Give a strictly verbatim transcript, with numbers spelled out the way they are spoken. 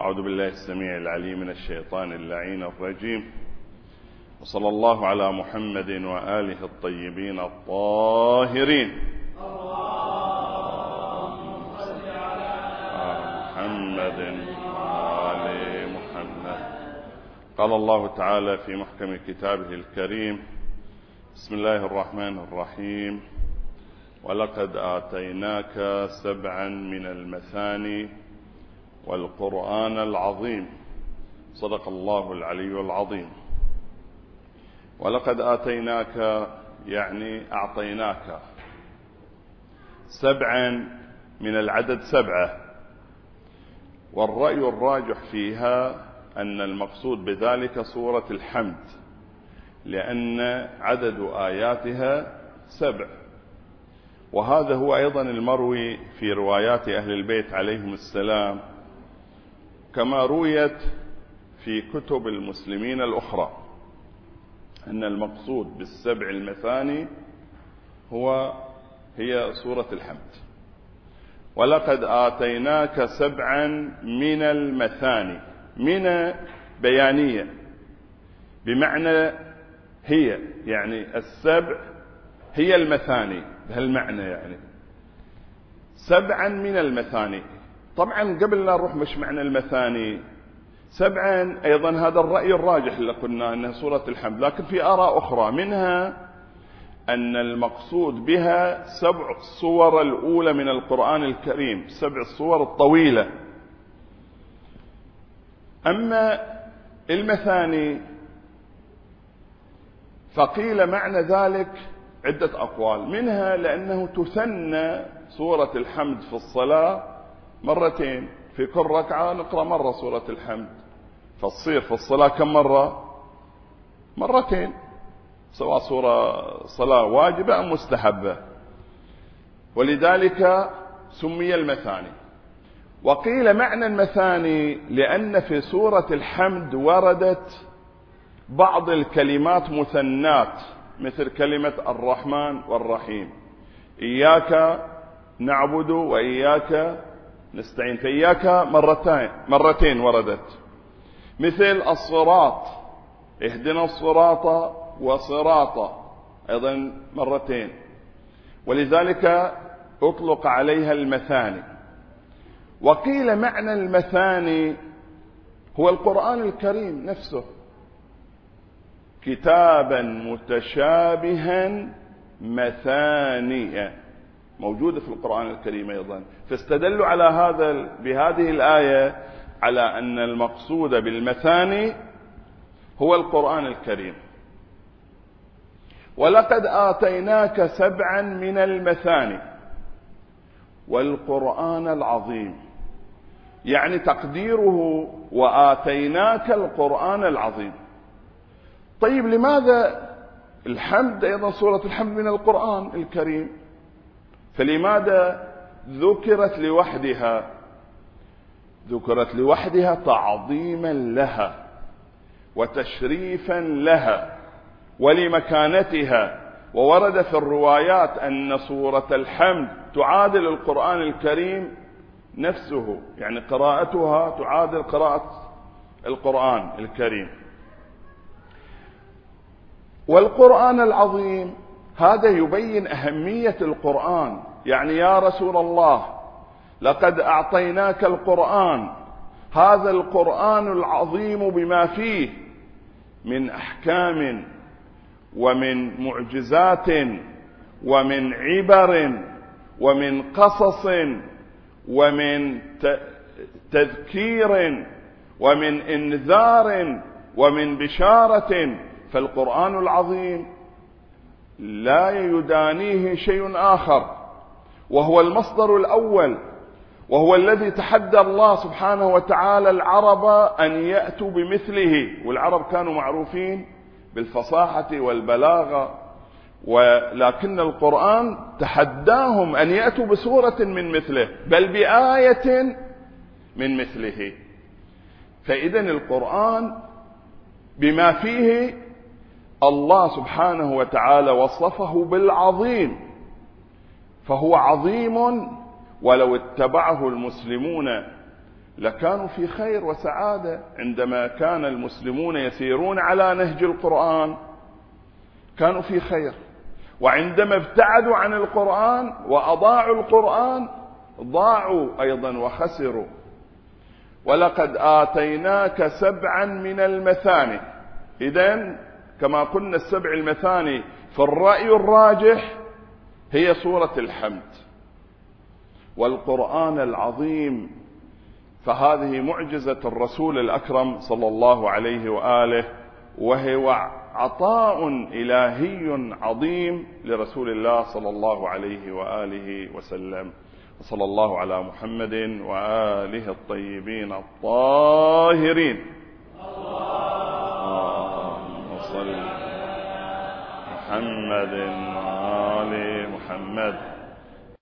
أعوذ بالله السميع العليم من الشيطان اللعين الرجيم، وصلى الله على محمد وآله الطيبين الطاهرين. اللهم صل على محمد وآل محمد. قال الله تعالى في محكم كتابه الكريم: بسم الله الرحمن الرحيم: ولقد آتيناك سبعا من المثاني والقرآن العظيم. صدق الله العلي العظيم. ولقد آتيناك يعني أعطيناك سبعا من العدد سبعة، والرأي الراجح فيها أن المقصود بذلك سورة الحمد، لأن عدد آياتها سبع، وهذا هو أيضا المروي في روايات أهل البيت عليهم السلام، كما رويت في كتب المسلمين الأخرى أن المقصود بالسبع المثاني هو هي سورة الحمد. ولقد آتيناك سبعا من المثاني، من بيانية بمعنى هي، يعني السبع هي المثاني بهالمعنى، يعني سبعا من المثاني. طبعا قبل لا نروح مش معنى المثاني سبعا، أيضا هذا الرأي الراجح اللي قلنا أنها سورة الحمد، لكن في آراء أخرى، منها أن المقصود بها سبع الصور الأولى من القرآن الكريم، سبع الصور الطويلة. أما المثاني فقيل معنى ذلك عدة أقوال، منها لأنه تثنى سورة الحمد في الصلاة مرتين، في كل ركعة نقرأ مرة سورة الحمد، فتصير في الصلاة كم مرة؟ مرتين، سواء سورة صلاة واجبة أم مستحبة، ولذلك سمي المثاني. وقيل معنى المثاني لأن في سورة الحمد وردت بعض الكلمات مثنات، مثل كلمة الرحمن والرحيم، إياك نعبد وإياك نستعين، فإياك مرتين مرتين وردت، مثل الصراط، اهدنا الصراط وصراط، أيضا مرتين، ولذلك أطلق عليها المثاني. وقيل معنى المثاني هو القرآن الكريم نفسه، كتابا متشابها مثانية، موجودة في القرآن الكريم أيضا، فاستدلوا على هذا بهذه الآية على أن المقصود بالمثاني هو القرآن الكريم. ولقد آتيناك سبعا من المثاني والقرآن العظيم، يعني تقديره وآتيناك القرآن العظيم. طيب لماذا الحمد أيضا سورة الحمد من القرآن الكريم، فلماذا ذكرت لوحدها؟ ذكرت لوحدها تعظيما لها وتشريفا لها ولمكانتها. وورد في الروايات أن سورة الحمد تعادل القرآن الكريم نفسه، يعني قراءتها تعادل قراءة القرآن الكريم. والقرآن العظيم هذا يبين أهمية القرآن، يعني يا رسول الله لقد أعطيناك القرآن، هذا القرآن العظيم بما فيه من أحكام ومن معجزات ومن عبر ومن قصص ومن تذكير ومن إنذار ومن بشارة، فالقرآن العظيم لا يدانيه شيء آخر، وهو المصدر الأول، وهو الذي تحدى الله سبحانه وتعالى العرب أن يأتوا بمثله، والعرب كانوا معروفين بالفصاحة والبلاغة، ولكن القرآن تحداهم أن يأتوا بسورة من مثله، بل بآية من مثله. فإذن القرآن بما فيه الله سبحانه وتعالى وصفه بالعظيم، فهو عظيم ولو اتبعه المسلمون لكانوا في خير وسعادة. عندما كان المسلمون يسيرون على نهج القرآن كانوا في خير، وعندما ابتعدوا عن القرآن وأضاعوا القرآن ضاعوا أيضا وخسروا. ولقد آتيناك سبعا من المثاني. إذن كما قلنا السبع المثاني فالرأي الراجح هي سورة الحمد والقرآن العظيم، فهذه معجزة الرسول الأكرم صلى الله عليه وآله، وهو عطاء إلهي عظيم لرسول الله صلى الله عليه وآله وسلم. وصلى الله على محمد وآله الطيبين الطاهرين. اللهم صل محمد وآل محمد.